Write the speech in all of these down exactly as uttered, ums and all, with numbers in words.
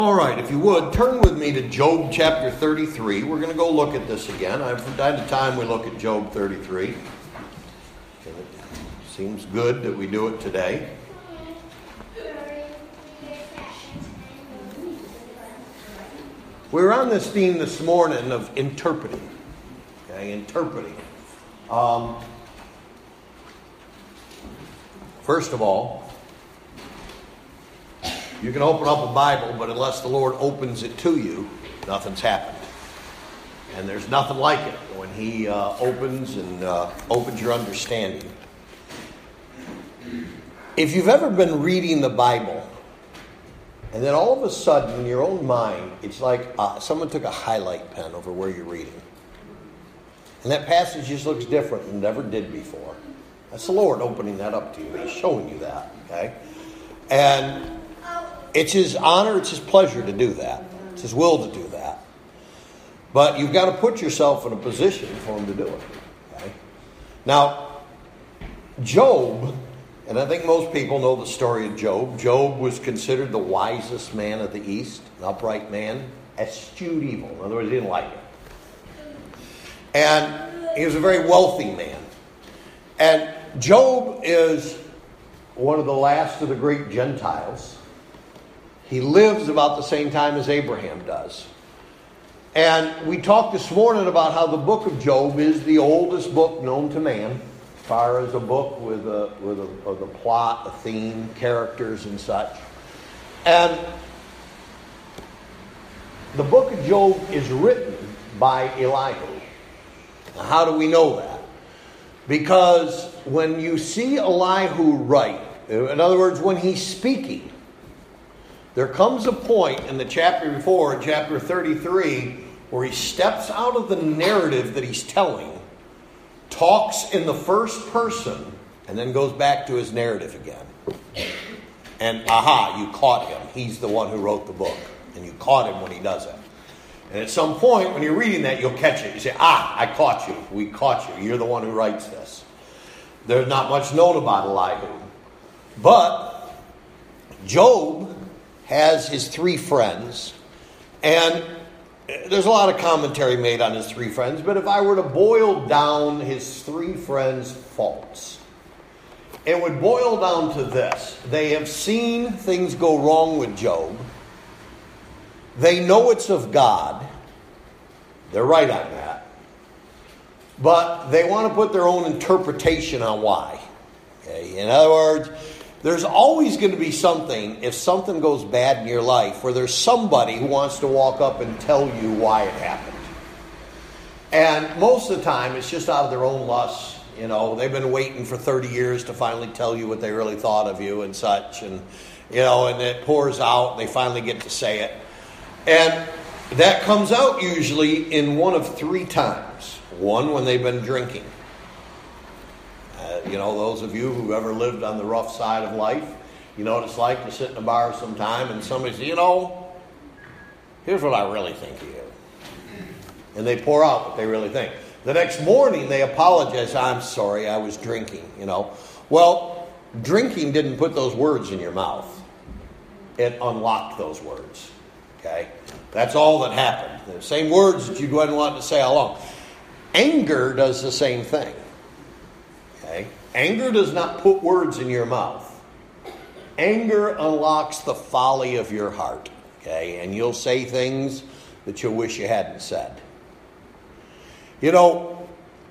All right, if you would, turn with me to Job chapter thirty-three. We're going to go look at this again. From time to time we look at Job thirty-three. And it seems good that we do it today. We're on this theme this morning of interpreting. Okay, interpreting. Um, first of all, you can open up a Bible, but unless the Lord opens it to you, nothing's happened. And there's nothing like it when He uh, opens and uh, opens your understanding. If you've ever been reading the Bible, and then all of a sudden in your own mind, it's like uh, someone took a highlight pen over where you're reading. And that passage just looks different than it ever did before. That's the Lord opening that up to you. He's showing you that. Okay? And it's His honor, it's His pleasure to do that. It's His will to do that. But you've got to put yourself in a position for Him to do it. Okay? Now, Job, and I think most people know the story of Job. Job was considered the wisest man of the East, an upright man, eschewed evil. In other words, he didn't like it. And he was a very wealthy man. And Job is one of the last of the great Gentiles. He lives about the same time as Abraham does. And we talked this morning about how the book of Job is the oldest book known to man, as far as a book with a with a, with a plot, a theme, characters and such. And the book of Job is written by Elihu. Now, how do we know that? Because when you see Elihu write, in other words, when he's speaking, there comes a point in the chapter before, in chapter thirty-three, where he steps out of the narrative that he's telling, talks in the first person, and then goes back to his narrative again. And aha, you caught him. He's the one who wrote the book. And you caught him when he does it. And at some point, when you're reading that, you'll catch it. You say, ah, I caught you. We caught you. You're the one who writes this. There's not much known about Elihu. But Job has his three friends, and there's a lot of commentary made on his three friends, but if I were to boil down his three friends' faults, it would boil down to this. They have seen things go wrong with Job. They know it's of God. They're right on that. But they want to put their own interpretation on why. Okay? In other words, there's always going to be something, if something goes bad in your life, where there's somebody who wants to walk up and tell you why it happened. And most of the time, it's just out of their own lust. You know, they've been waiting for thirty years to finally tell you what they really thought of you and such. And, you know, and it pours out, and they finally get to say it. And that comes out usually in one of three times. One, when they've been drinking. Uh, you know, those of you who ever lived on the rough side of life, you know what it's like to sit in a bar sometime and somebody says, you know, here's what I really think of you. And they pour out what they really think. The next morning they apologize, I'm sorry, I was drinking, you know. Well, drinking didn't put those words in your mouth. It unlocked those words. Okay? That's all that happened. The same words that you wouldn't want to say all along. Anger does the same thing. Okay? Anger does not put words in your mouth. Anger unlocks the folly of your heart. Okay? And you'll say things that you'll wish you hadn't said. You know,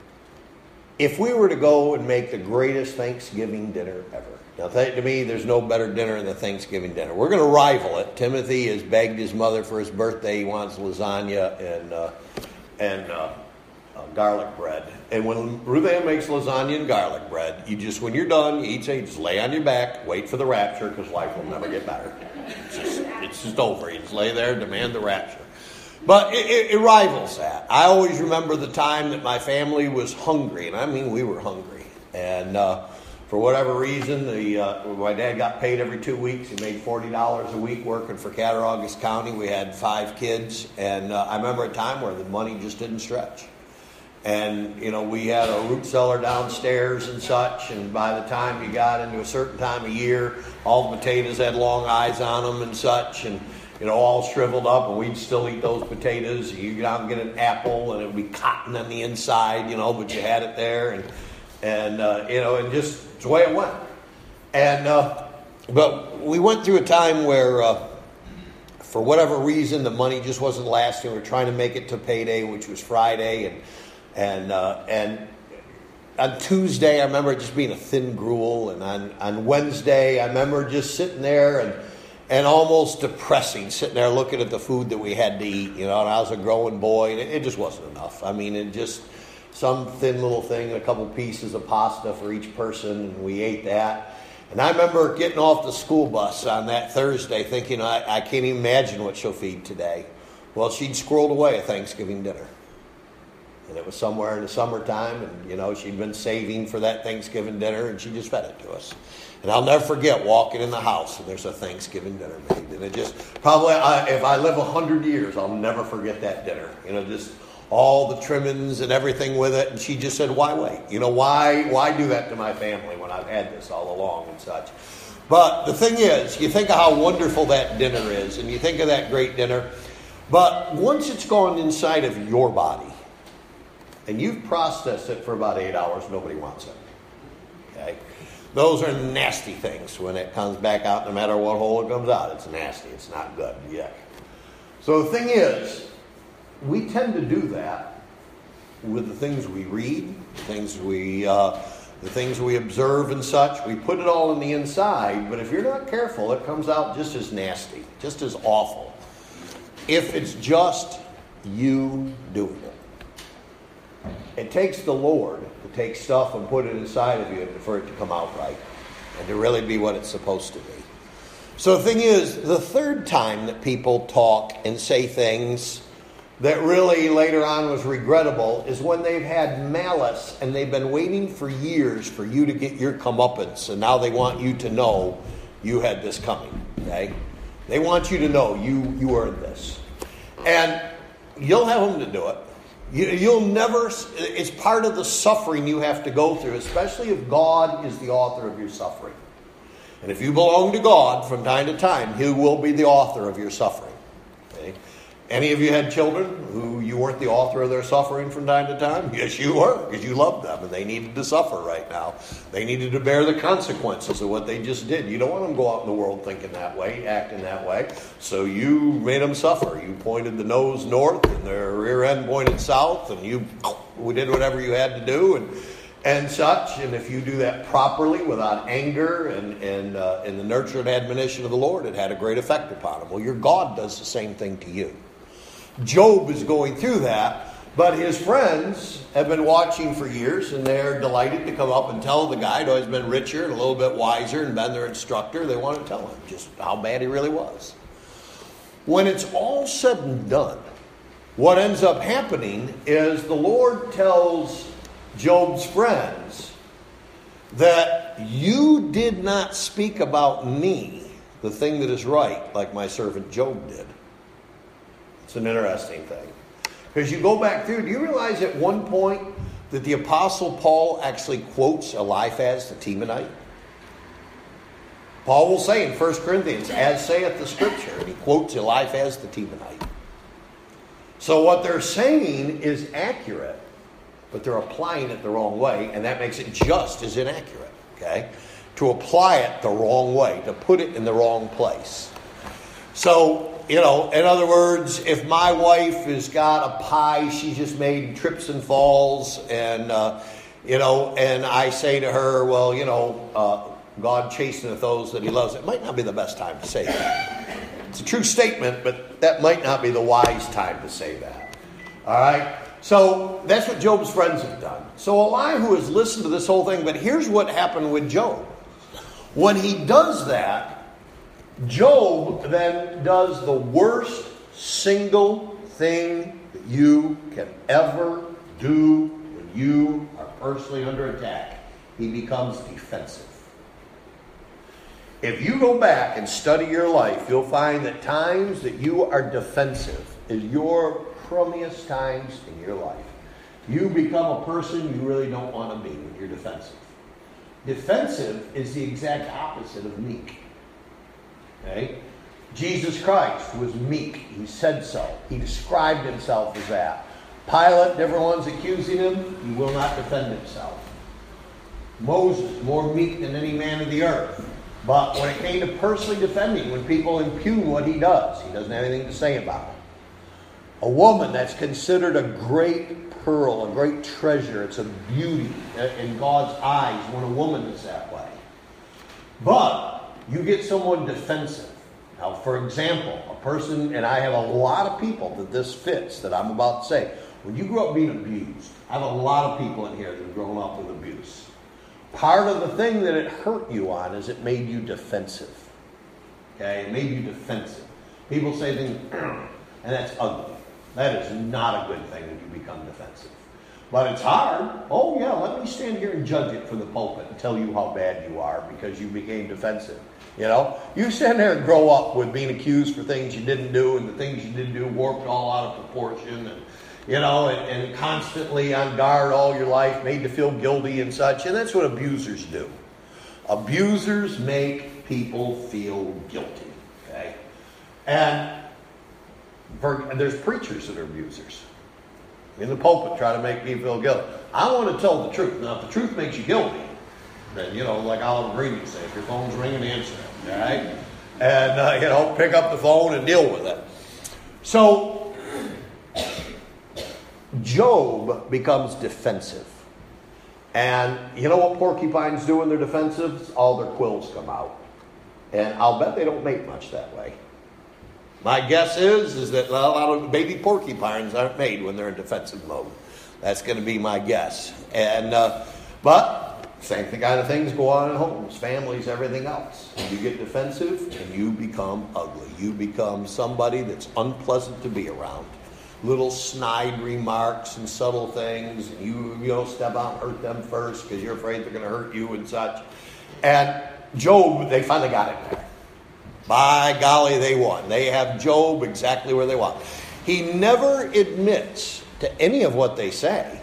if we were to go and make the greatest Thanksgiving dinner ever. Now, to me, there's no better dinner than Thanksgiving dinner. We're going to rival it. Timothy has begged his mother for his birthday. He wants lasagna and uh, and uh, uh, garlic bread. And when Ruth Ann makes lasagna and garlic bread, you just, when you're done, you eat it, you just lay on your back, wait for the rapture, because life will never get better. It's just, it's just over. You just lay there and demand the rapture. But it, it, it rivals that. I always remember the time that my family was hungry, and I mean we were hungry. And uh, for whatever reason, the uh, my dad got paid every two weeks. He made forty dollars a week working for Cattaraugus County. We had five kids, and uh, I remember a time where the money just didn't stretch. And, you know, we had a root cellar downstairs and such, and by the time you got into a certain time of year, all the potatoes had long eyes on them and such, and you know, all shriveled up, and we'd still eat those potatoes. You get out and get an apple, and it would be cotton on the inside, you know, but you had it there, and and uh, you know, and just it's the way it went. And uh, but we went through a time where, uh, for whatever reason, the money just wasn't lasting. We were trying to make it to payday, which was Friday, and and uh, and. On Tuesday, I remember it just being a thin gruel, and on, on Wednesday, I remember just sitting there and and almost depressing, sitting there looking at the food that we had to eat, you know, and I was a growing boy, and it, it just wasn't enough. I mean, it just, some thin little thing, a couple pieces of pasta for each person, and we ate that. And I remember getting off the school bus on that Thursday thinking, I, I can't even imagine what she'll feed today. Well, she'd squirreled away a Thanksgiving dinner. And it was somewhere in the summertime, and, you know, she'd been saving for that Thanksgiving dinner, and she just fed it to us. And I'll never forget walking in the house, and there's a Thanksgiving dinner made. And it just, probably, I, if I live a hundred years, I'll never forget that dinner. You know, just all the trimmings and everything with it. And she just said, why wait? You know, why, why do that to my family when I've had this all along and such? But the thing is, you think of how wonderful that dinner is, and you think of that great dinner. But once it's gone inside of your body, and you've processed it for about eight hours, nobody wants it. Okay? Those are nasty things when it comes back out, no matter what hole it comes out. It's nasty. It's not good. Yeah. So the thing is, we tend to do that with the things we read, the things we, uh, the things we observe and such. We put it all in the inside, but if you're not careful, it comes out just as nasty, just as awful. If it's just you doing it. It takes the Lord to take stuff and put it inside of you for it to come out right and to really be what it's supposed to be. So the thing is, the third time that people talk and say things that really later on was regrettable is when they've had malice and they've been waiting for years for you to get your comeuppance, and now they want you to know you had this coming. Okay? They want you to know you, you earned this. And you'll have them to do it. You, you'll never, it's part of the suffering you have to go through, especially if God is the author of your suffering. And if you belong to God from time to time, He will be the author of your suffering. Okay? Any of you had children who you weren't the author of their suffering from time to time? Yes, you were, because you loved them and they needed to suffer right now. They needed to bear the consequences of what they just did. You don't want them to go out in the world thinking that way, acting that way. So you made them suffer. You pointed the nose north and their rear end pointed south, and you we did whatever you had to do and and such. And if you do that properly without anger and, and, uh, and the nurture and admonition of the Lord, it had a great effect upon them. Well, your God does the same thing to you. Job is going through that, but his friends have been watching for years, and they're delighted to come up and tell the guy who has been richer and a little bit wiser and been their instructor. They want to tell him just how bad he really was. When it's all said and done, what ends up happening is the Lord tells Job's friends that you did not speak about me, the thing that is right, like my servant Job did. It's an interesting thing. Because you go back through, do you realize at one point that the Apostle Paul actually quotes Eliphaz the Temanite? Paul will say in First Corinthians, as saith the Scripture, and he quotes Eliphaz the Temanite. So what they're saying is accurate, but they're applying it the wrong way, and that makes it just as inaccurate. Okay? To apply it the wrong way, to put it in the wrong place. So, you know, in other words, if my wife has got a pie she just made trips and falls, and, uh, you know, and I say to her, well, you know, uh, God chasteneth those that He loves, it might not be the best time to say that. It's a true statement, but that might not be the wise time to say that. All right? So that's what Job's friends have done. So Elihu has listened to this whole thing, but here's what happened with Job. When he does that, Job then does the worst single thing that you can ever do when you are personally under attack. He becomes defensive. If you go back and study your life, you'll find that times that you are defensive is your crummiest times in your life. You become a person you really don't want to be when you're defensive. Defensive is the exact opposite of meek. Okay? Jesus Christ was meek. He said so. He described himself as that. Pilate, different ones accusing him, he will not defend himself. Moses, more meek than any man of the earth. But when it came to personally defending, when people impugn what he does, he doesn't have anything to say about it. A woman that's considered a great pearl, a great treasure. It's a beauty in God's eyes when a woman is that way. But you get someone defensive. Now, for example, a person, and I have a lot of people that this fits, that I'm about to say. When you grow up being abused, I have a lot of people in here that have grown up with abuse. Part of the thing that it hurt you on is it made you defensive. Okay? It made you defensive. People say things, and that's ugly. That is not a good thing when you become defensive. But it's hard. Oh, yeah, let me stand here and judge it from the pulpit and tell you how bad you are because you became defensive. You know? You stand there and grow up with being accused for things you didn't do, and the things you didn't do warped all out of proportion, and you know, and, and constantly on guard all your life, made to feel guilty and such. And that's what abusers do. Abusers make people feel guilty. Okay? And for, and there's preachers that are abusers. In the pulpit, try to make me feel guilty. I want to tell the truth. Now, if the truth makes you guilty, then, you know, like Oliver Green would say, if your phone's ringing, answer it. All right? And, uh, you know, pick up the phone and deal with it. So, Job becomes defensive. And you know what porcupines do when they're defensive? All their quills come out. And I'll bet they don't mate much that way. My guess is, is that a lot of baby porcupines aren't made when they're in defensive mode. That's going to be my guess. And uh, but same kind of things go on in homes, families, everything else. You get defensive and you become ugly. You become somebody that's unpleasant to be around. Little snide remarks and subtle things. And you, you know, step out and hurt them first because you're afraid they're going to hurt you and such. And Job, they finally got it there. By golly, they won. They have Job exactly where they want. He never admits to any of what they say,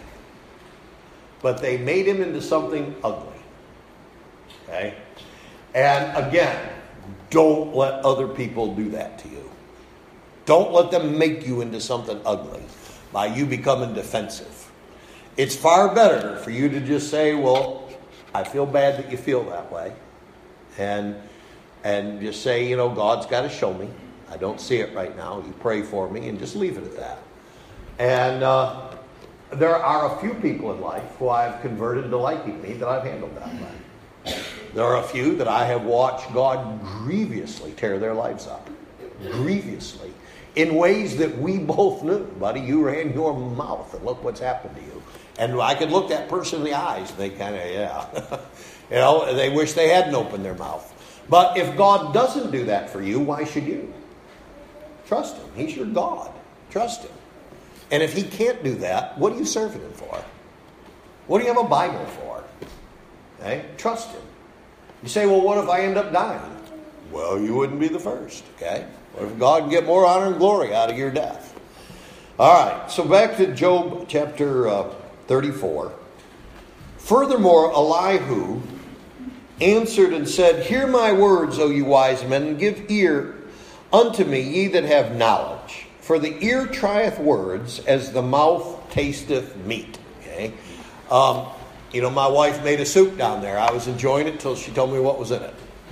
but they made him into something ugly. Okay? And again, don't let other people do that to you. Don't let them make you into something ugly by you becoming defensive. It's far better for you to just say, well, I feel bad that you feel that way. And and just say, you know, God's got to show me. I don't see it right now. You pray for me and just leave it at that. And uh, there are a few people in life who I've converted to liking me that I've handled that way. There are a few that I have watched God grievously tear their lives up. Grievously. In ways that we both knew. Buddy, you ran your mouth and look what's happened to you. And I could look that person in the eyes and they kind of, yeah. you know, they wish they hadn't opened their mouth. But if God doesn't do that for you, why should you? Trust Him. He's your God. Trust Him. And if He can't do that, what are you serving Him for? What do you have a Bible for? Okay? Trust Him. You say, well, what if I end up dying? Well, you wouldn't be the first. Okay? What if God can get more honor and glory out of your death? All right. So back to Job chapter uh, thirty-four. Furthermore, Elihu answered and said, hear my words, O you wise men, and give ear unto me, ye that have knowledge. For the ear trieth words, as the mouth tasteth meat. Okay? Um, you know, my wife made a soup down there. I was enjoying it till she told me what was in it.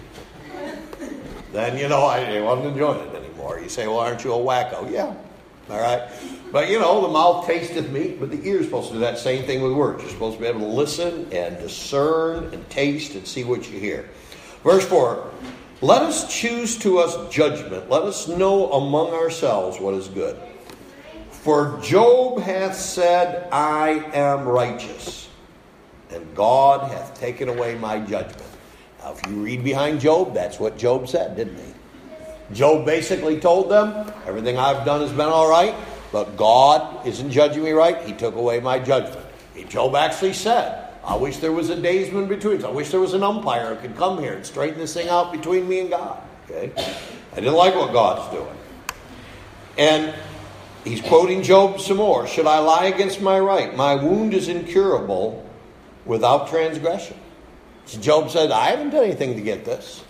Then, you know, I wasn't enjoying it anymore. You say, well, aren't you a wacko? Yeah. All right. But, you know, the mouth tasteth meat, but the ear is supposed to do that same thing with words. You're supposed to be able to listen and discern and taste and see what you hear. Verse four, let us choose to us judgment. Let us know among ourselves what is good. For Job hath said, I am righteous, and God hath taken away my judgment. Now, if you read behind Job, that's what Job said, didn't he? Job basically told them, everything I've done has been all right, but God isn't judging me right. He took away my judgment. Job actually said, I wish there was a daysman between us. I wish there was an umpire who could come here and straighten this thing out between me and God. Okay? I didn't like what God's doing. And he's quoting Job some more. Should I lie against my right? My wound is incurable without transgression. So Job said, I haven't done anything to get this.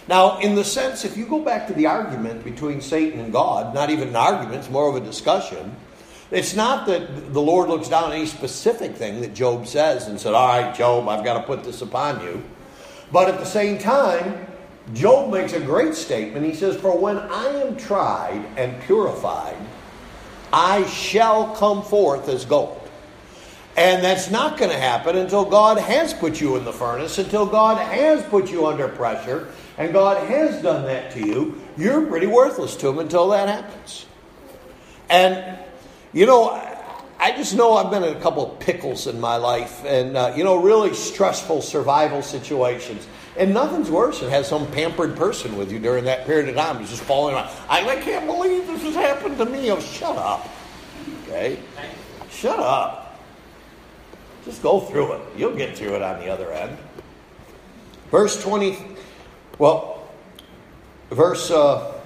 Now, in the sense, if you go back to the argument between Satan and God, not even an argument, it's more of a discussion. It's not that the Lord looks down on any specific thing that Job says and said, all right, Job, I've got to put this upon you. But at the same time, Job makes a great statement. He says, for when I am tried and purified, I shall come forth as gold. And that's not going to happen until God has put you in the furnace, until God has put you under pressure, and God has done that to you. You're pretty worthless to Him until that happens. And, you know, I just know I've been in a couple of pickles in my life, and, uh, you know, really stressful survival situations. And nothing's worse than have some pampered person with you during that period of time who's just falling around. I, I can't believe this has happened to me. Oh, shut up. Okay? Shut up. Just go through it. You'll get through it on the other end. Verse twenty, well, verse, uh,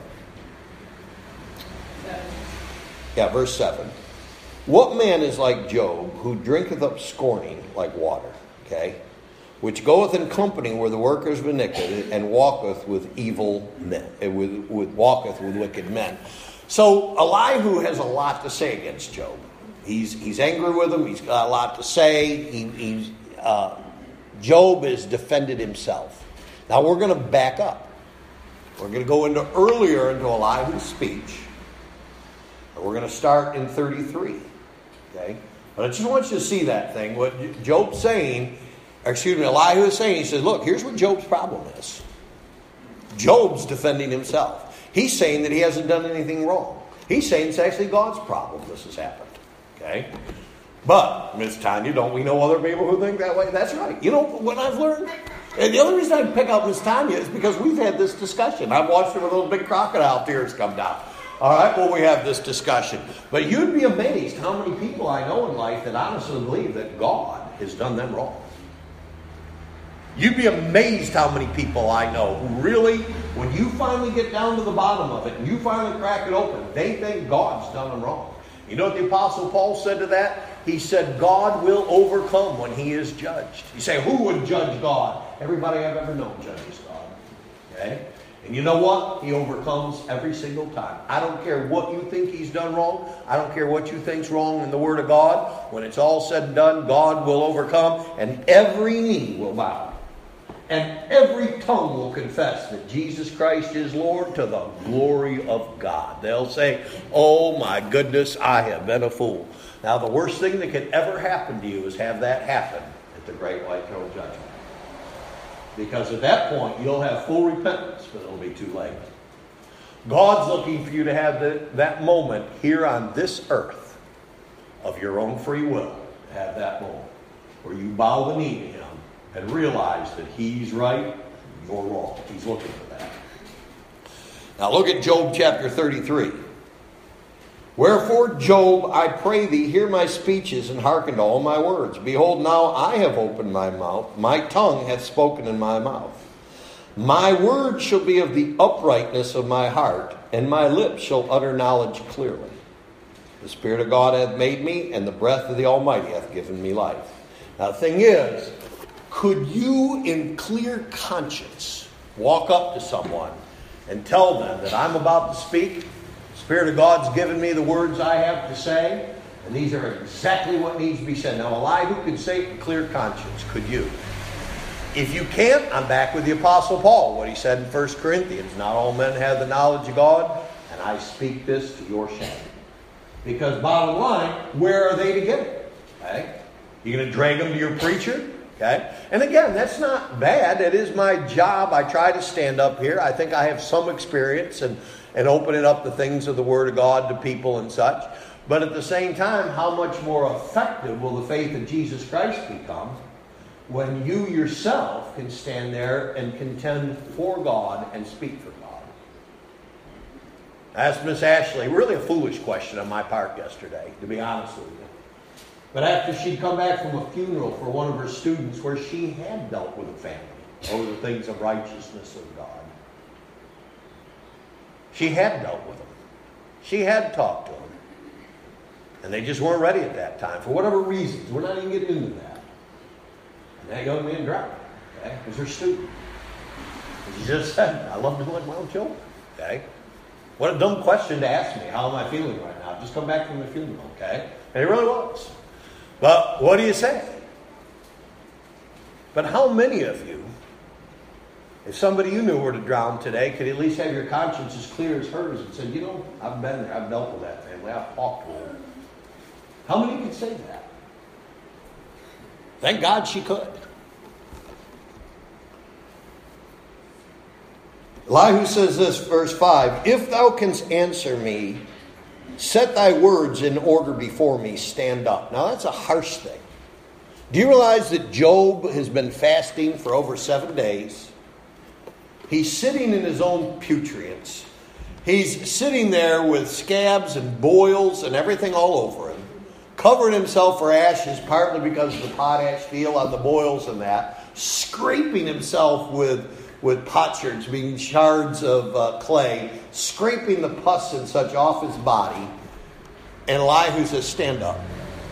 yeah, verse seven. What man is like Job, who drinketh up scorning like water, okay, which goeth in company where the workers of iniquity, and walketh with evil men, with, with walketh with wicked men. So Elihu has a lot to say against Job. He's he's angry with him. He's got a lot to say. He, he's uh, Job has defended himself. Now we're going to back up. We're going to go into earlier into Elihu's speech. And we're going to start in thirty-three. Okay, but I just want you to see that thing. What Job's saying, or excuse me, Elihu is saying. He says, "Look, here's what Job's problem is. Job's defending himself. He's saying that he hasn't done anything wrong. He's saying it's actually God's problem this has happened." Okay? But, Miss Tanya, don't we know other people who think that way? That's right. You know what I've learned? And the only reason I pick out Miss Tanya is because we've had this discussion. I've watched her with little big crocodile tears come down. All right, well, we have this discussion. But you'd be amazed how many people I know in life that honestly believe that God has done them wrong. You'd be amazed how many people I know who really, when you finally get down to the bottom of it and you finally crack it open, they think God's done them wrong. You know what the Apostle Paul said to that? He said, God will overcome when He is judged. You say, who would judge God? Everybody I've ever known judges God. Okay? And you know what? He overcomes every single time. I don't care what you think He's done wrong. I don't care what you think's wrong in the Word of God. When it's all said and done, God will overcome, and every knee will bow. And every tongue will confess that Jesus Christ is Lord to the glory of God. They'll say, oh my goodness, I have been a fool. Now the worst thing that could ever happen to you is have that happen at the great white throne judgment. Because at that point, you'll have full repentance, but it'll be too late. God's looking for you to have the, that moment here on this earth of your own free will. Have that moment where you bow the knee to Him and realize that He's right, you're wrong. He's looking for that. Now look at Job chapter thirty-three. Wherefore, Job, I pray thee, hear my speeches and hearken to all my words. Behold, now I have opened my mouth. My tongue hath spoken in my mouth. My word shall be of the uprightness of my heart, and my lips shall utter knowledge clearly. The Spirit of God hath made me, and the breath of the Almighty hath given me life. Now the thing is, could you in clear conscience walk up to someone and tell them that I'm about to speak? The Spirit of God's given me the words I have to say, and these are exactly what needs to be said. Now, Elihu could say it in clear conscience. Could you? If you can't, I'm back with the Apostle Paul, what he said in First Corinthians. Not all men have the knowledge of God, and I speak this to your shame. Because bottom line, where are they to get it? Okay? You're going to drag them to your preacher? Okay? And again, that's not bad. It is my job. I try to stand up here. I think I have some experience in, in opening up the things of the Word of God to people and such. But at the same time, how much more effective will the faith of Jesus Christ become when you yourself can stand there and contend for God and speak for God? I asked Miss Ashley, really a foolish question on my part yesterday, to be honest with you. But after she'd come back from a funeral for one of her students where she had dealt with a family over the things of righteousness of God. She had dealt with them. She had talked to them. And they just weren't ready at that time for whatever reasons. We're not even getting into that. And that young man drowned. Okay? Because her student. He just said, I love to let my own children. Okay? What a dumb question to ask me. How am I feeling right now? I've just come back from the funeral, okay? And it really was. But what do you say? But how many of you, if somebody you knew were to drown today, could at least have your conscience as clear as hers and say, you know, I've been there, I've dealt with that family, I've talked with them. How many could say that? Thank God she could. Elihu says this, verse five, if thou canst answer me, set thy words in order before me, stand up. Now that's a harsh thing. Do you realize that Job has been fasting for over seven days? He's sitting in his own putrents. He's sitting there with scabs and boils and everything all over him, covering himself for ashes, partly because of the potash deal on the boils and that, scraping himself with with potsherds, being shards of uh, clay, scraping the pus and such off his body. And Elihu says, stand up.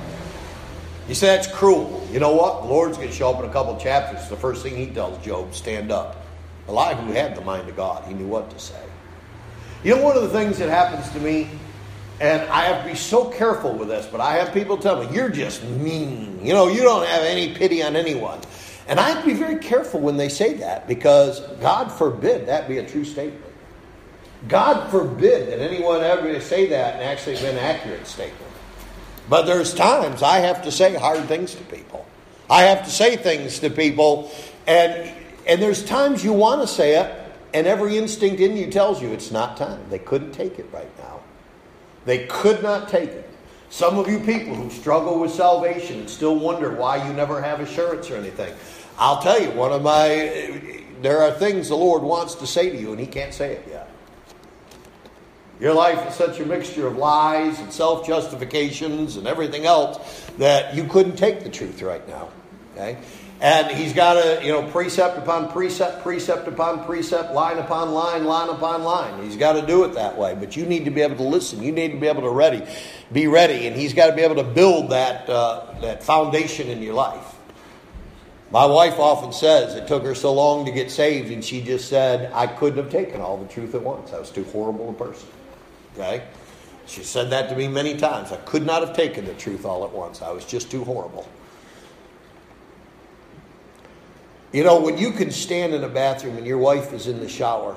You say that's cruel. You know what? The Lord's going to show up in a couple of chapters. The first thing he tells Job, stand up. Elihu had the mind of God. He knew what to say. You know, one of the things that happens to me, and I have to be so careful with this, but I have people tell me, you're just mean. You know, you don't have any pity on anyone. And I have to be very careful when they say that, because God forbid that be a true statement. God forbid that anyone ever say that and actually be an accurate statement. But there's times I have to say hard things to people. I have to say things to people, and and there's times you want to say it, and every instinct in you tells you it's not time. They couldn't take it right now. They could not take it. Some of you people who struggle with salvation and still wonder why you never have assurance or anything. I'll tell you, one of my, there are things the Lord wants to say to you and he can't say it yet. Your life is such a mixture of lies and self-justifications and everything else that you couldn't take the truth right now. Okay? And he's got to, you know, precept upon precept, precept upon precept, line upon line, line upon line. He's got to do it that way. But you need to be able to listen. You need to be able to ready, be ready. And he's got to be able to build that uh, that foundation in your life. My wife often says it took her so long to get saved, and she just said, I couldn't have taken all the truth at once. I was too horrible a person. Okay? She said that to me many times. I could not have taken the truth all at once. I was just too horrible. You know, when you can stand in a bathroom and your wife is in the shower,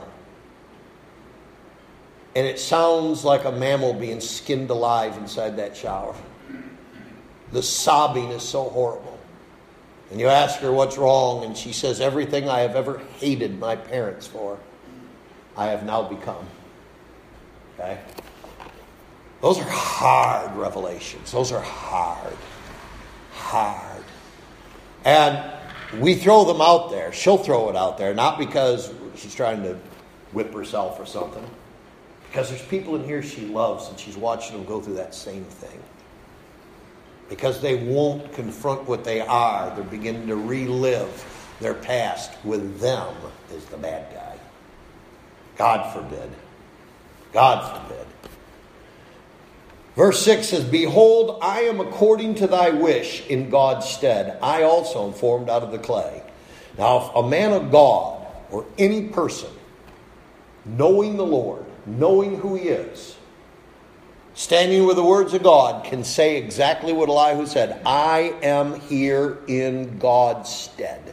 and it sounds like a mammal being skinned alive inside that shower. The sobbing is so horrible. And you ask her what's wrong, and she says, everything I have ever hated my parents for, I have now become. Okay? Those are hard revelations. Those are hard. Hard. And we throw them out there. She'll throw it out there, not because she's trying to whip herself or something. Because there's people in here she loves, and she's watching them go through that same thing. Because they won't confront what they are. They're beginning to relive their past with them as the bad guy. God forbid. God forbid. Verse six says, behold, I am according to thy wish in God's stead. I also am formed out of the clay. Now, if a man of God or any person, knowing the Lord, knowing who he is, standing with the words of God, can say exactly what Elihu said. I am here in God's stead.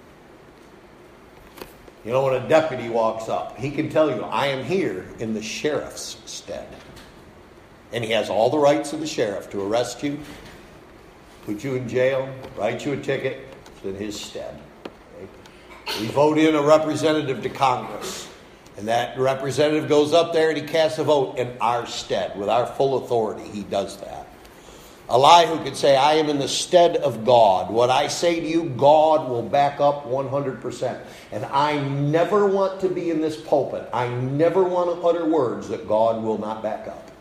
You know, when a deputy walks up, he can tell you, I am here in the sheriff's stead. And he has all the rights of the sheriff to arrest you, put you in jail, write you a ticket. It's in his stead. Okay? We vote in a representative to Congress. And that representative goes up there and he casts a vote in our stead. With our full authority, he does that. Elihu could say, I am in the stead of God. What I say to you, God will back up one hundred percent. And I never want to be in this pulpit. I never want to utter words that God will not back up.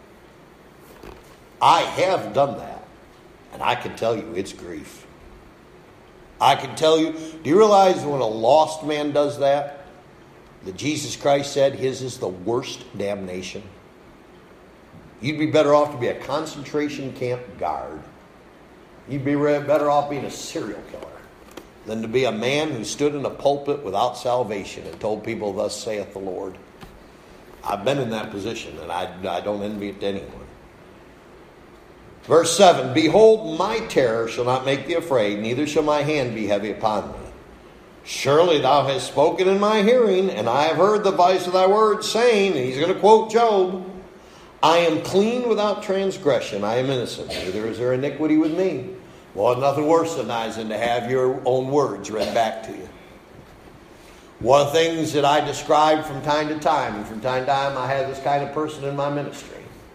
I have done that. And I can tell you, it's grief. I can tell you, do you realize when a lost man does that, that Jesus Christ said his is the worst damnation? You'd be better off to be a concentration camp guard. You'd be better off being a serial killer than to be a man who stood in a pulpit without salvation and told people, thus saith the Lord. I've been in that position, and I, I don't envy it to anyone. Verse seven, behold, my terror shall not make thee afraid, neither shall my hand be heavy upon thee. Surely thou hast spoken in my hearing, and I have heard the voice of thy words, saying, and he's going to quote Job, I am clean without transgression, I am innocent, neither is there iniquity with me. Well, nothing worse than that than to have your own words read back to you. One of the things that I describe from time to time, and from time to time I have this kind of person in my ministry.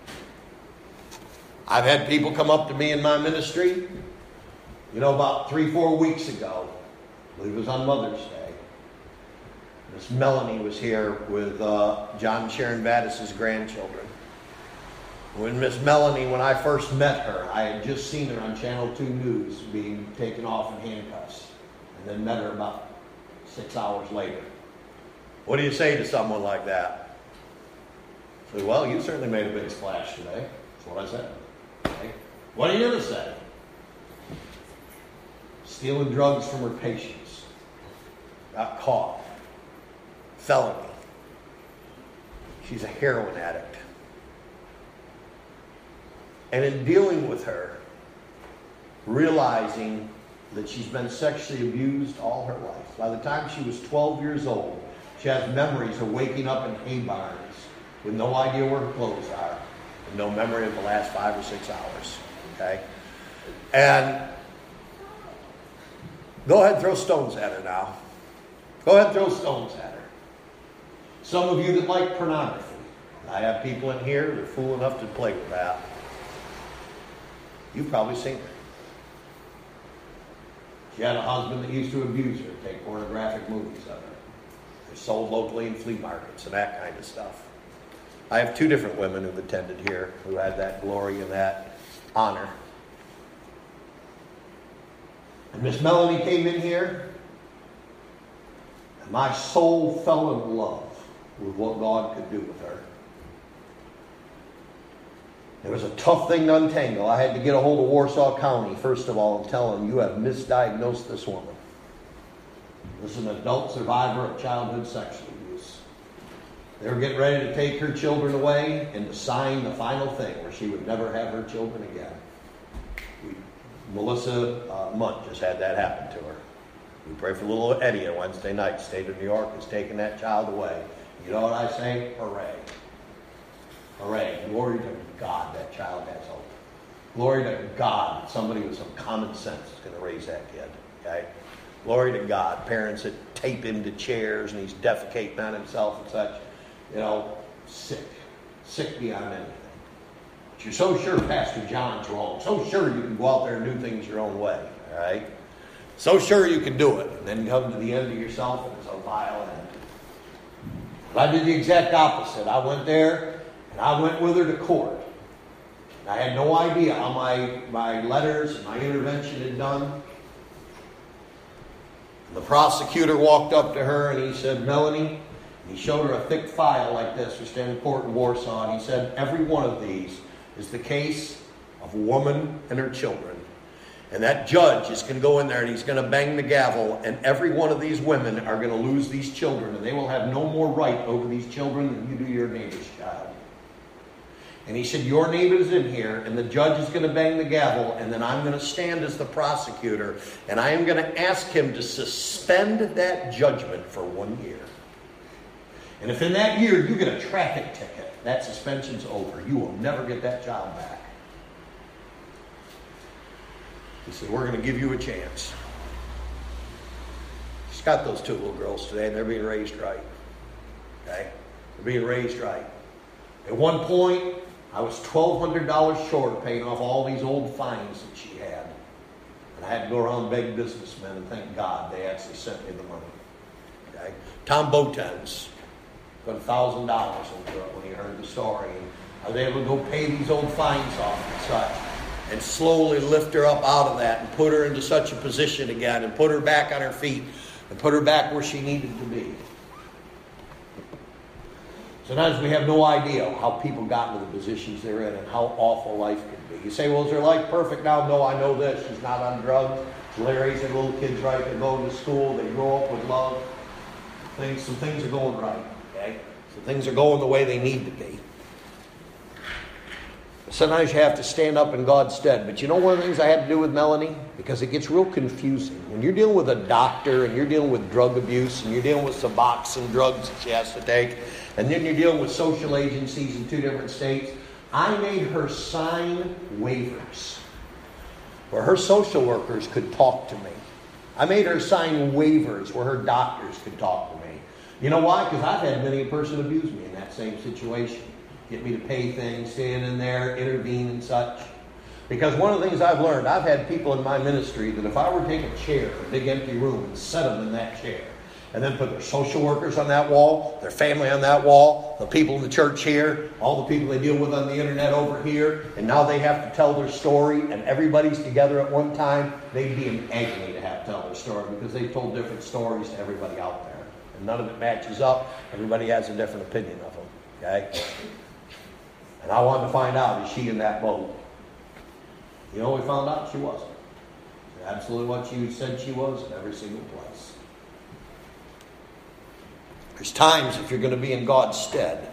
I've had people come up to me in my ministry, you know, about three, four weeks ago. I believe it was on Mother's Day. Miss Melanie was here with uh, John and Sharon Vaddis' grandchildren. When Miss Melanie, when I first met her, I had just seen her on Channel two News being taken off in handcuffs, and then met her about six hours later. What do you say to someone like that? I say, well, you certainly made a big splash today. That's what I said. Okay. What are you going to say? Stealing drugs from her patients. Got caught. Felony. She's a heroin addict. And in dealing with her, realizing that she's been sexually abused all her life. By the time she was twelve years old, she has memories of waking up in hay barns with no idea where her clothes are, and no memory of the last five or six hours. Okay? And go ahead and throw stones at her now. Go ahead and throw stones at her. Some of you that like pornography, I have people in here that are fool enough to play with that. You've probably seen her. She had a husband that used to abuse her, take pornographic movies of her. They're sold locally in flea markets and that kind of stuff. I have two different women who've attended here who had that glory and that honor. And Miss Melanie came in here, and my soul fell in love with what God could do with her. It was a tough thing to untangle. I had to get a hold of Warsaw County, first of all, and tell them, you have misdiagnosed this woman. This is an adult survivor of childhood sexual abuse. They were getting ready to take her children away and to sign the final thing where she would never have her children again. We, Melissa uh, Munt just had that happen to her. We pray for little Eddie on Wednesday night. State of New York is taking that child away. You know what I say? Hooray. Hooray. Glory to God that child has hope. Glory to God that somebody with some common sense is going to raise that kid. Okay? Glory to God. Parents that tape him to chairs and he's defecating on himself and such. You know, sick. Sick beyond anything. But you're so sure Pastor John's wrong. So sure you can go out there and do things your own way. All right? So sure you can do it. And then you come to the end of yourself and it's a vile end. But I did the exact opposite. I went there and I went with her to court. I had no idea how my, my letters and my intervention had done. The prosecutor walked up to her and he said, Melanie, he showed her a thick file like this. We stand in court in Warsaw, and he said, every one of these is the case of a woman and her children. And that judge is going to go in there and he's going to bang the gavel, and every one of these women are going to lose these children, and they will have no more right over these children than you do your neighbor's child. And he said, your name is in here, and the judge is going to bang the gavel, and then I'm going to stand as the prosecutor, and I am going to ask him to suspend that judgment for one year. And if in that year you get a traffic ticket, that suspension's over. You will never get that child back. He said, we're going to give you a chance. She's got those two little girls today, and they're being raised right. Okay? They're being raised right. At one point, I was twelve hundred dollars short of paying off all these old fines that she had. And I had to go around and beg businessmen, and thank God they actually sent me the money. Okay? Tom Botens put one thousand dollars into it when he heard the story. And I was able to go pay these old fines off and such, and slowly lift her up out of that and put her into such a position again and put her back on her feet and put her back where she needed to be. Sometimes we have no idea how people got into the positions they're in and how awful life can be. You say, well, is their life perfect now? No, I know this. She's not on drugs. Larry's and little kids right. They're going to school. They grow up with love. Things, some things are going right. Okay? Some things are going the way they need to be. Sometimes you have to stand up in God's stead. But you know one of the things I had to do with Melanie? Because it gets real confusing. When you're dealing with a doctor and you're dealing with drug abuse and you're dealing with Suboxone drugs that she has to take, and then you're dealing with social agencies in two different states, I made her sign waivers where her social workers could talk to me. I made her sign waivers where her doctors could talk to me. You know why? Because I've had many a person abuse me in that same situation. Get me to pay things, stand in there, intervene and such. Because one of the things I've learned, I've had people in my ministry that if I were to take a chair, a big empty room, and set them in that chair, and then put their social workers on that wall, their family on that wall, the people in the church here, all the people they deal with on the internet over here, and now they have to tell their story, and everybody's together at one time, they'd be in agony to have to tell their story because they've told different stories to everybody out there. And none of it matches up. Everybody has a different opinion of them. Okay? And I wanted to find out, is she in that boat? You know, we found out she wasn't. Absolutely what she said she was in every single place. There's times if you're going to be in God's stead,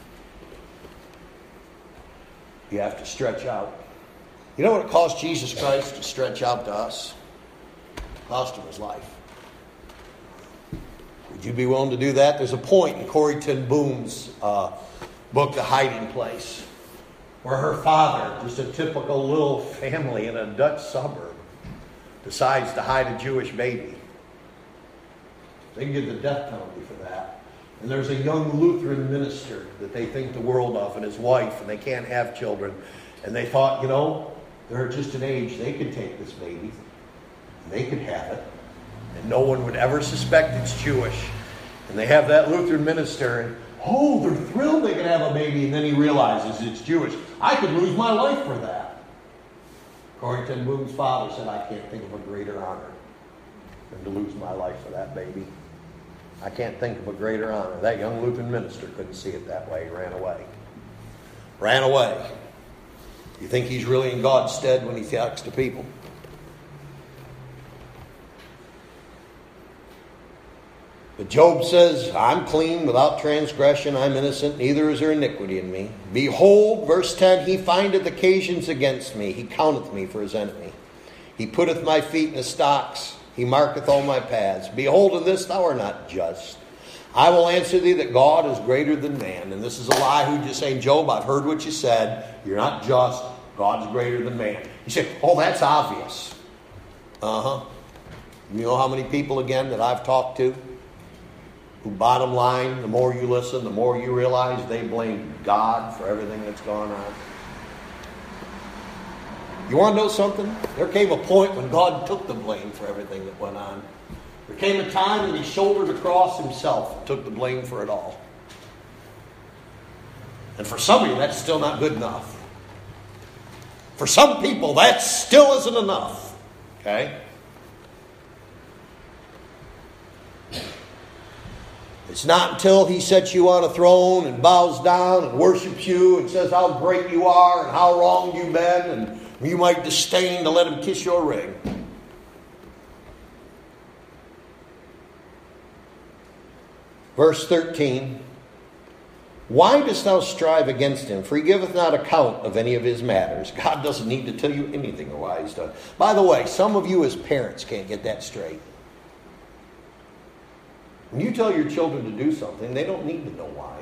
you have to stretch out. You know what it cost Jesus Christ to stretch out to us? It cost him his life. Would you be willing to do that? There's a point in Corrie ten Boom's uh, book, The Hiding Place, where her father, just a typical little family in a Dutch suburb, decides to hide a Jewish baby. They can get the death penalty for that. And there's a young Lutheran minister that they think the world of and his wife, and they can't have children. And they thought, you know, they're just an age, they could take this baby. And they could have it. And no one would ever suspect it's Jewish. And they have that Lutheran minister, and oh, they're thrilled they can have a baby. And then he realizes it's Jewish. I could lose my life for that. Corrie ten Boom's father said, I can't think of a greater honor than to lose my life for that baby. I can't think of a greater honor. That young Lutheran minister couldn't see it that way. He ran away. Ran away. You think he's really in God's stead when he talks to people? But Job says, I'm clean without transgression. I'm innocent. Neither is there iniquity in me. Behold, verse ten, he findeth occasions against me. He counteth me for his enemy. He putteth my feet in the stocks. He marketh all my paths. Behold, in this thou art not just. I will answer thee that God is greater than man. And this is a lie who just saying, Job, I've heard what you said. You're not just. God's greater than man. You say, oh, that's obvious. Uh-huh. You know how many people, again, that I've talked to, who bottom line, the more you listen, the more you realize they blame God for everything that's gone on. You want to know something? There came a point when God took the blame for everything that went on. There came a time when he shouldered the cross himself and took the blame for it all. And for some of you, that's still not good enough. For some people, that still isn't enough. Okay? It's not until he sets you on a throne and bows down and worships you and says how great you are and how wrong you've been, and you might disdain to let him kiss your ring. Verse thirteen. Why dost thou strive against him? For he giveth not account of any of his matters. God doesn't need to tell you anything of why he's done. By the way, some of you as parents can't get that straight. When you tell your children to do something, they don't need to know why.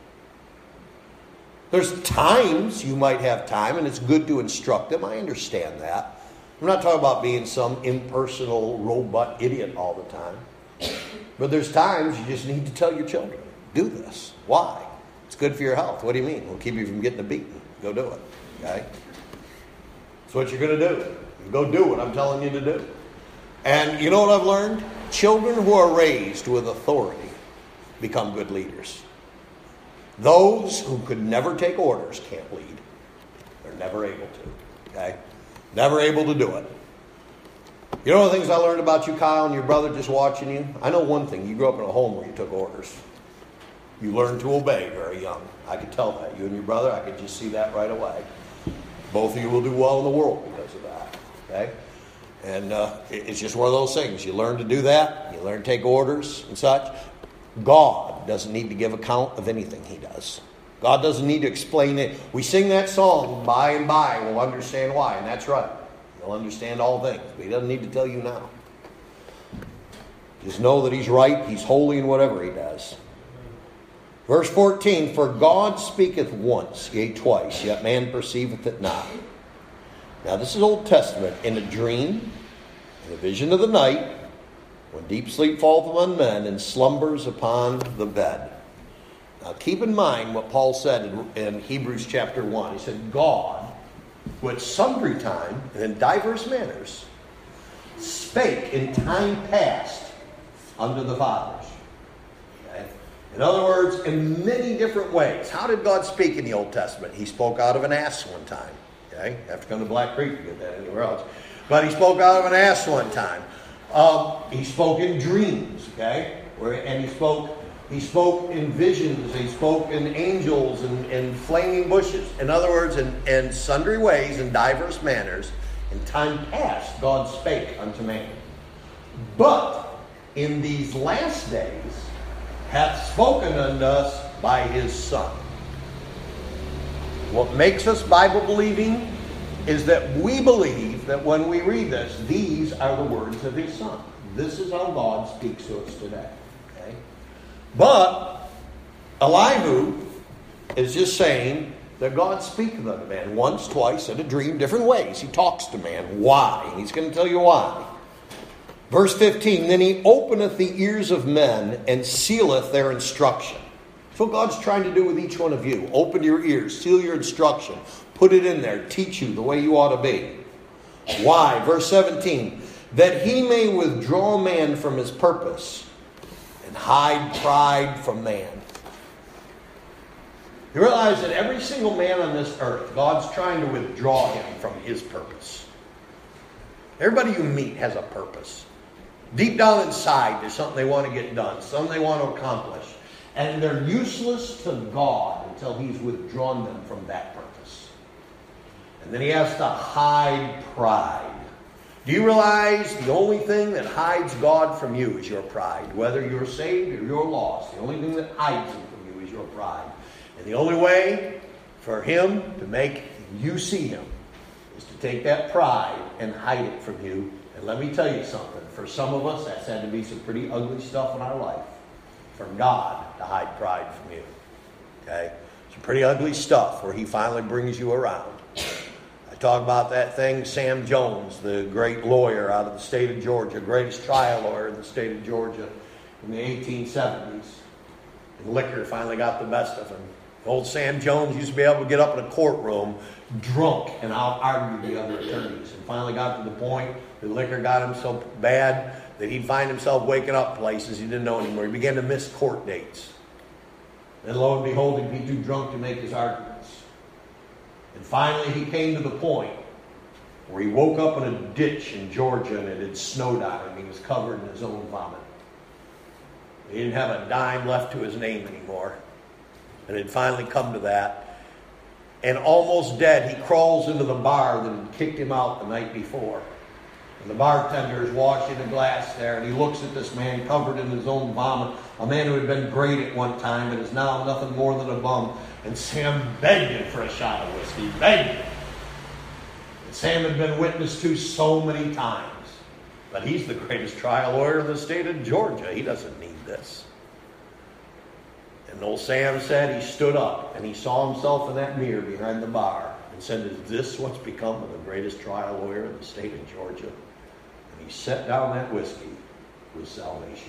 There's times you might have time, and it's good to instruct them. I understand that. I'm not talking about being some impersonal, robot idiot all the time. But there's times you just need to tell your children, do this. Why? It's good for your health. What do you mean? It'll keep you from getting a beating. Go do it. Okay? That's what you're going to do. You go do what I'm telling you to do. And you know what I've learned? Children who are raised with authority become good leaders. Those who could never take orders can't lead. They're never able to. Okay? Never able to do it. You know the things I learned about you, Kyle, and your brother just watching you? I know one thing. You grew up in a home where you took orders. You learn to obey very young. I could tell that. You and your brother, I could just see that right away. Both of you will do well in the world because of that. Okay? And uh, it's just one of those things. You learn to do that. You learn to take orders and such. God doesn't need to give account of anything he does. God doesn't need to explain it. We sing that song, by and by we'll understand why. And that's right. He'll understand all things. But he doesn't need to tell you now. Just know that he's right. He's holy in whatever he does. Verse fourteen, for God speaketh once, yea twice, yet man perceiveth it not. Now this is Old Testament. In a dream, in a vision of the night, when deep sleep falleth among men, and slumbers upon the bed. Now keep in mind what Paul said in, in Hebrews chapter one. He said, God, who at sundry time and in diverse manners spake in time past unto the fathers. Okay? In other words, in many different ways. How did God speak in the Old Testament? He spoke out of an ass one time. Okay? You have to come to Black Creek to get that anywhere else. But he spoke out of an ass one time. Um, he spoke in dreams, okay? Where, and he spoke he spoke in visions. He spoke in angels and, and flaming bushes. In other words, in, in sundry ways, in diverse manners, in time past, God spake unto man. But in these last days hath spoken unto us by his Son. What makes us Bible-believing is that we believe that when we read this, these are the words of his Son. This is how God speaks to us today. Okay? But Elihu is just saying that God speaketh unto man once, twice, in a dream, different ways. He talks to man. Why? And he's going to tell you why. Verse fifteen, then he openeth the ears of men and sealeth their instruction. That's what God's trying to do with each one of you. Open your ears, seal your instruction, put it in there, teach you the way you ought to be. Why? Verse seventeen, that he may withdraw man from his purpose and hide pride from man. You realize that every single man on this earth, God's trying to withdraw him from his purpose. Everybody you meet has a purpose. Deep down inside, there's something they want to get done, something they want to accomplish. And they're useless to God until he's withdrawn them from that purpose. And then he has to hide pride. Do you realize the only thing that hides God from you is your pride? Whether you're saved or you're lost, the only thing that hides him from you is your pride. And the only way for him to make you see him is to take that pride and hide it from you. And let me tell you something. For some of us, that's had to be some pretty ugly stuff in our life. For God to hide pride from you. Okay? Some pretty ugly stuff where he finally brings you around. I talk about that thing, Sam Jones, the great lawyer out of the state of Georgia, greatest trial lawyer in the state of Georgia in the eighteen seventies. And liquor finally got the best of him. Old Sam Jones used to be able to get up in a courtroom drunk and out-argue the other attorneys. And finally got to the point that liquor got him so bad that he'd find himself waking up places he didn't know anymore. He began to miss court dates. And lo and behold, he'd be too drunk to make his arguments. And finally he came to the point where he woke up in a ditch in Georgia and it had snowed on him. He was covered in his own vomit. He didn't have a dime left to his name anymore. And it had finally come to that. And almost dead, he crawls into the bar that had kicked him out the night before. And the bartender is washing a glass there, and he looks at this man covered in his own vomit, a man who had been great at one time but is now nothing more than a bum. And Sam begged him for a shot of whiskey, begged him. And Sam had been witness to so many times. But he's the greatest trial lawyer in the state of Georgia. He doesn't need this. And old Sam said he stood up and he saw himself in that mirror behind the bar and said, is this what's become of the greatest trial lawyer in the state of Georgia? And he set down that whiskey with salvation.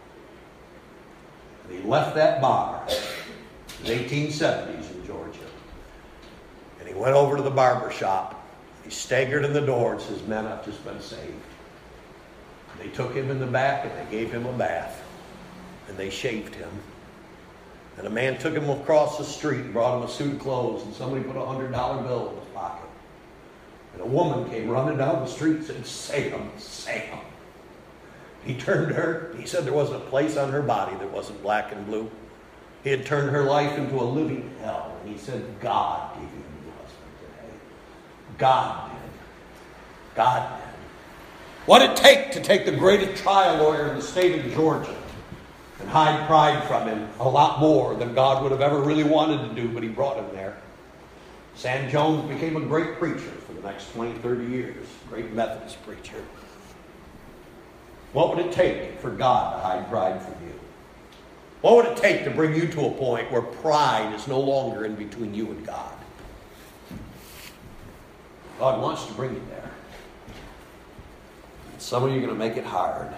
And he left that bar in the eighteen seventies in Georgia. And he went over to the barber shop. He staggered in the door and says, men, I've just been saved. And they took him in the back and they gave him a bath. And they shaved him. And a man took him across the street and brought him a suit of clothes, and somebody put a hundred dollar bill in his pocket. And a woman came running down the street and said, Sam, Sam. He turned to her. He said there wasn't a place on her body that wasn't black and blue. He had turned her life into a living hell. And he said, God gave you a new husband today. God did. God did. What did it take to take the greatest trial lawyer in the state of Georgia and hide pride from him a lot more than God would have ever really wanted to do, but he brought him there. Sam Jones became a great preacher for the next twenty, thirty years. Great Methodist preacher. What would it take for God to hide pride from you? What would it take to bring you to a point where pride is no longer in between you and God? God wants to bring you there. Some of you are going to make it hard.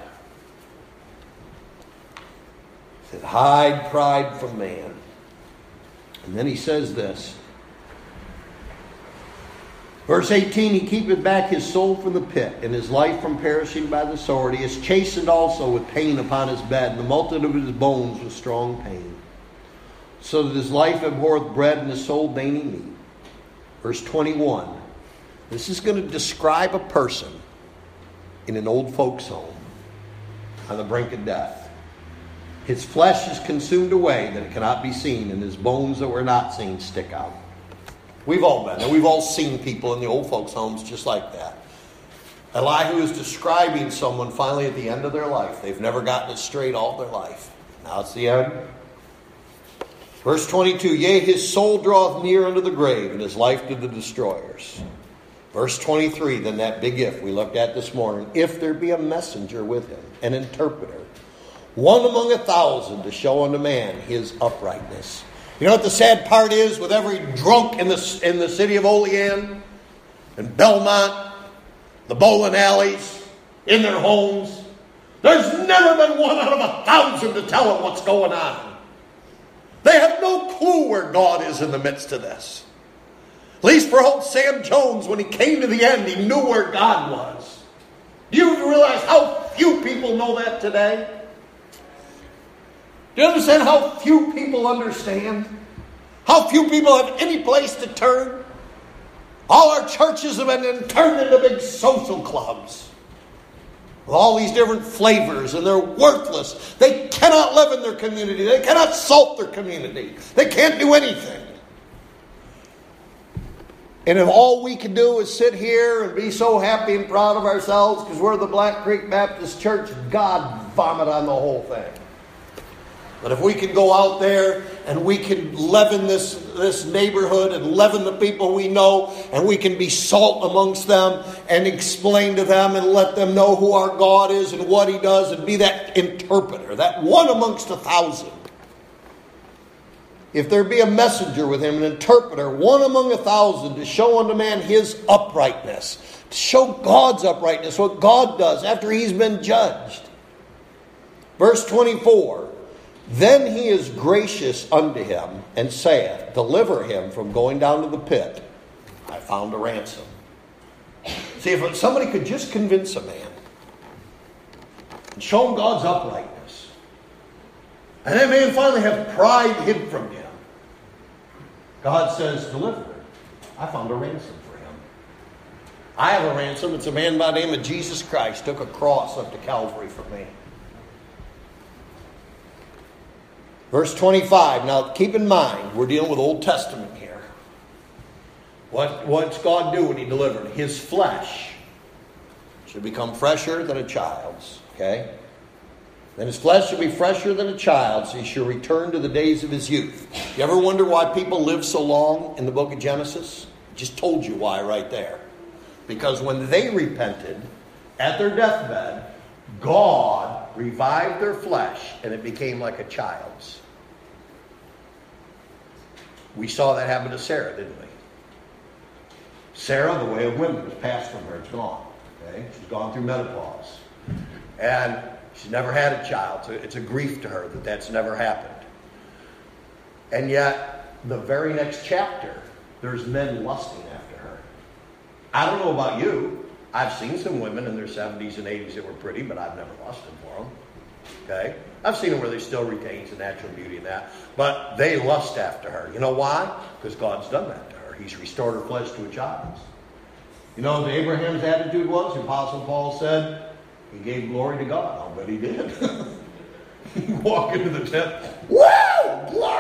He said, hide pride from man. And then he says this. Verse eighteen, he keepeth back his soul from the pit, and his life from perishing by the sword. He is chastened also with pain upon his bed, and the multitude of his bones with strong pain. So that his life abhorreth bread, and his soul dainty meat. Verse twenty-one. This is going to describe a person in an old folks' home on the brink of death. His flesh is consumed away that it cannot be seen, and his bones that were not seen stick out. We've all been there. We've all seen people in the old folks' homes just like that. Elihu is describing someone finally at the end of their life. They've never gotten it straight all their life. Now it's the end. Verse twenty-two, yea, his soul draweth near unto the grave, and his life to the destroyers. Verse twenty-three, then that big if we looked at this morning. If there be a messenger with him, an interpreter, one among a thousand to show unto man his uprightness. You know what the sad part is with every drunk in the, in the city of Olean and Belmont, the bowling alleys, in their homes? There's never been one out of a thousand to tell them what's going on. They have no clue where God is in the midst of this. At least for old Sam Jones, when he came to the end, he knew where God was. Do you realize how few people know that today? Do you understand how few people understand? How few people have any place to turn? All our churches have been turned into big social clubs with all these different flavors, and they're worthless. They cannot live in their community. They cannot salt their community. They can't do anything. And if all we can do is sit here and be so happy and proud of ourselves because we're the Black Creek Baptist Church, God vomit on the whole thing. But if we can go out there and we can leaven this, this neighborhood and leaven the people we know, and we can be salt amongst them and explain to them and let them know who our God is and what he does, and be that interpreter, that one amongst a thousand. If there be a messenger with him, an interpreter, one among a thousand, to show unto man his uprightness, to show God's uprightness, what God does after he's been judged. Verse twenty-four, then he is gracious unto him, and saith, deliver him from going down to the pit. I found a ransom. See, if somebody could just convince a man and show him God's uprightness, and that man finally have pride hid from him, God says, deliver him. I found a ransom for him. I have a ransom. It's a man by the name of Jesus Christ. Took a cross up to Calvary for me. Verse twenty-five. Now keep in mind, we're dealing with Old Testament here. What, what's God do when he delivered? His flesh should become fresher than a child's. Okay? Then his flesh shall be fresher than a child's. He shall return to the days of his youth. You ever wonder why people live so long in the book of Genesis? Just told you why right there. Because when they repented at their deathbed, God revived their flesh and it became like a child's. We saw that happen to Sarah, didn't we? Sarah, the way of women, was passed from her. It's gone. Okay? She's gone through menopause. And she's never had a child. So it's a grief to her that that's never happened. And yet, the very next chapter, there's men lusting after her. I don't know about you. I've seen some women in their seventies and eighties that were pretty, but I've never lusted for them. Okay? I've seen them where they still retains the natural beauty in that. But they lust after her. You know why? Because God's done that to her. He's restored her flesh to a child's. You know what Abraham's attitude was? The Apostle Paul said, he gave glory to God. I'll bet he did. He walked into the tent. Woo! Glory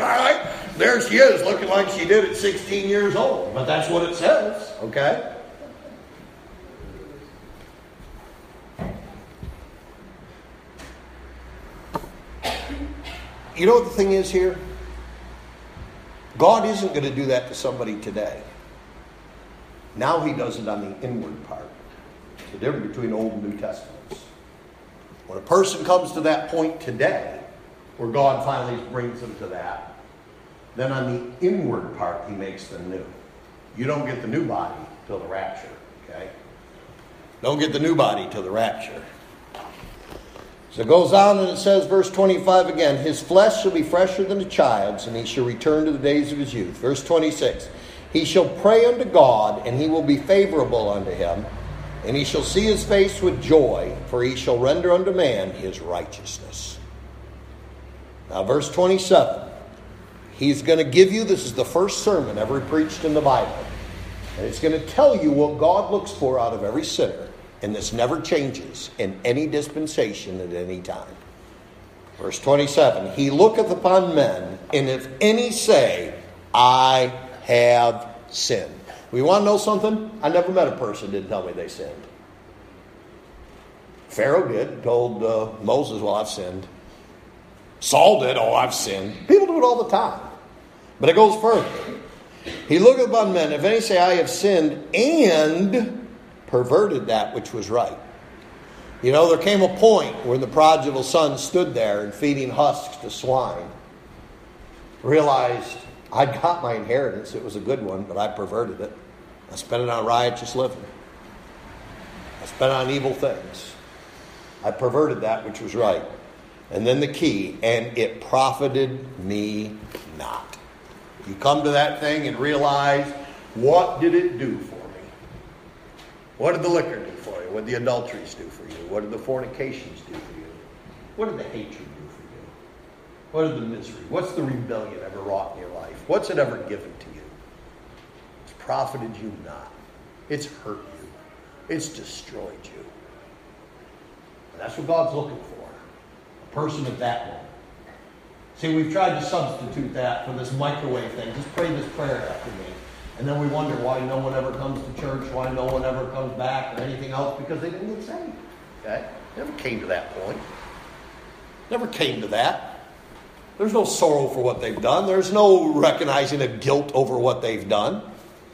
right, there she is, looking like she did at sixteen years old. But that's what it says, okay? You know what the thing is here? God isn't going to do that to somebody today. Now he does it on the inward part. It's the difference between Old and New Testaments. When a person comes to that point today, where God finally brings them to that, then on the inward part he makes them new. You don't get the new body till the rapture, okay? Don't get the new body till the rapture. So it goes on and it says, verse twenty-five again, his flesh shall be fresher than a child's, and he shall return to the days of his youth. Verse twenty-six, he shall pray unto God, and he will be favorable unto him, and he shall see his face with joy, for he shall render unto man his righteousness. Now verse twenty-seven, he's going to give you, this is the first sermon ever preached in the Bible, and it's going to tell you what God looks for out of every sinner. And this never changes in any dispensation at any time. Verse twenty-seven, he looketh upon men, and if any say, I have sinned. We want to know something? I never met a person that didn't tell me they sinned. Pharaoh did, told uh, Moses, well, I've sinned. Saul did, oh, I've sinned. People do it all the time. But it goes further. He looketh upon men, if any say, I have sinned, and perverted that which was right. You know, there came a point when the prodigal son stood there and feeding husks to swine. Realized, I'd got my inheritance. It was a good one, but I perverted it. I spent it on riotous living. I spent it on evil things. I perverted that which was right. And then the key, and it profited me not. You come to that thing and realize, what did it do for me? What did the liquor do for you? What did the adulteries do for you? What did the fornications do for you? What did the hatred do for you? What did the misery? What's the rebellion ever wrought in your life? What's it ever given to you? It's profited you not. It's hurt you. It's destroyed you. And that's what God's looking for. A person of that one. See, we've tried to substitute that for this microwave thing. Just pray this prayer after me. And then we wonder why no one ever comes to church, why no one ever comes back, or anything else, because they didn't get saved. Okay? Never came to that point. Never came to that. There's no sorrow for what they've done. There's no recognizing of guilt over what they've done.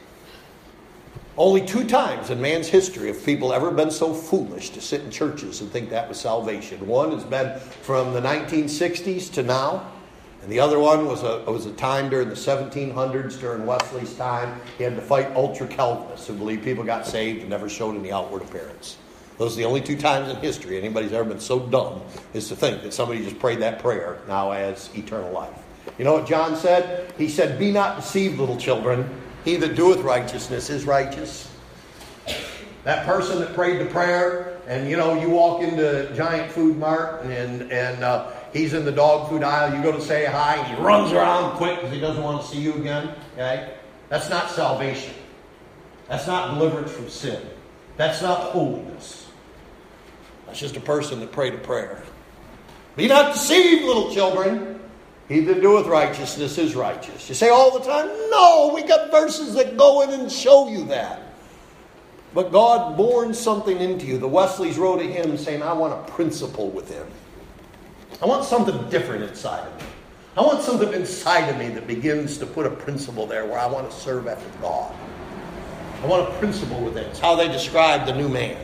Only two times in man's history have people ever been so foolish to sit in churches and think that was salvation. One has been from the nineteen sixties to now. And the other one was a was a time during the seventeen hundreds, during Wesley's time. He had to fight ultra-Calvinists who believed people got saved and never showed any outward appearance. Those are the only two times in history anybody's ever been so dumb as to think that somebody just prayed that prayer now as eternal life. You know what John said? He said, be not deceived, little children. He that doeth righteousness is righteous. That person that prayed the prayer, and you know, you walk into Giant Food Mart and, and uh, he's in the dog food aisle. You go to say hi, and he runs around quick because he doesn't want to see you again. Okay? That's not salvation. That's not deliverance from sin. That's not holiness. That's just a person that prayed a prayer. Be not deceived, little children. He that doeth righteousness is righteous. You say all the time, no, we got verses that go in and show you that. But God born something into you. The Wesleys wrote a hymn saying, I want a principle within. I want something different inside of me. I want something inside of me that begins to put a principle there where I want to serve after God. I want a principle within. It's how they describe the new man.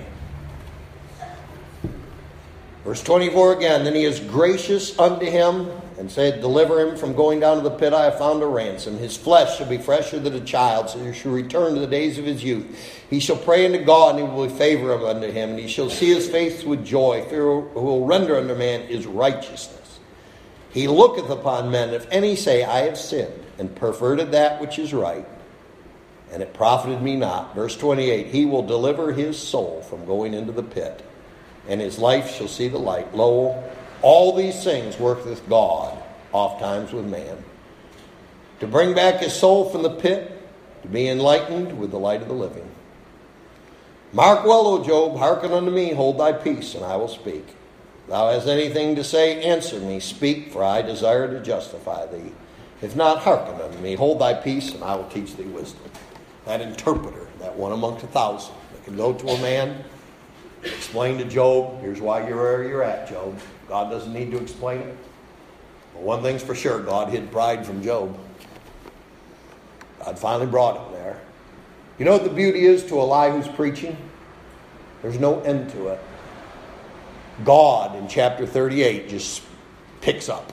Verse twenty-four again, then he is gracious unto him and said, deliver him from going down to the pit. I have found a ransom. His flesh shall be fresher than a child's, and he shall return to the days of his youth. He shall pray unto God, and he will be favorable unto him, and he shall see his face with joy, who will render unto man his righteousness. He looketh upon men, if any say, I have sinned, and perverted that which is right, and it profited me not. Verse twenty-eight, he will deliver his soul from going into the pit, and his life shall see the light. Lo, all these things worketh God, oft times with man, to bring back his soul from the pit, to be enlightened with the light of the living. Mark well, O Job, hearken unto me, hold thy peace, and I will speak. Thou hast anything to say, answer me, speak, for I desire to justify thee. If not, hearken unto me. Hold thy peace, and I will teach thee wisdom. That interpreter, that one amongst a thousand, that can go to a man, explain to Job, here's why you're where you're at, Job. God doesn't need to explain it. But one thing's for sure, God hid pride from Job. God finally brought him there. You know what the beauty is to a lie who's preaching? There's no end to it. God, in chapter thirty-eight, just picks up.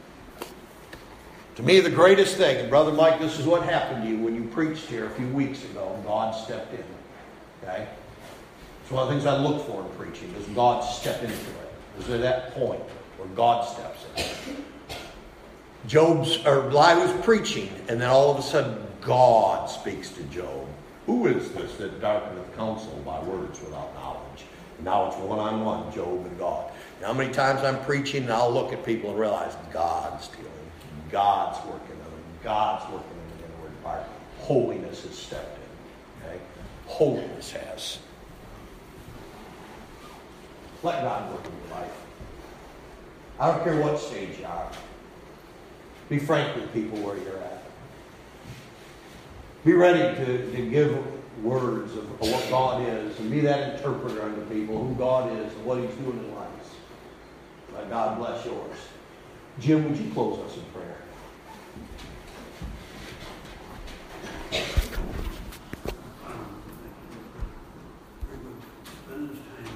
To me, the greatest thing, and Brother Mike, this is what happened to you when you preached here a few weeks ago. God stepped in. Okay? It's one of the things I look for in preaching. Does God step into it? Is there that point where God steps in? Job's, or Eli was preaching, and then all of a sudden, God speaks to Job. Who is this that darkeneth counsel by words without knowledge? And now it's one-on-one, Job and God. Now, how many times I'm preaching, and I'll look at people and realize God's dealing. God's working on them. God's working in the inward part. Holiness has stepped in. Okay? Holiness has. Let God work in your life. I don't care what stage you are. Be frank with people where you're at. Be ready to, to give words of, of what God is, and be that interpreter unto people who God is and what He's doing in life. Let God bless yours. Jim, would you close us in prayer?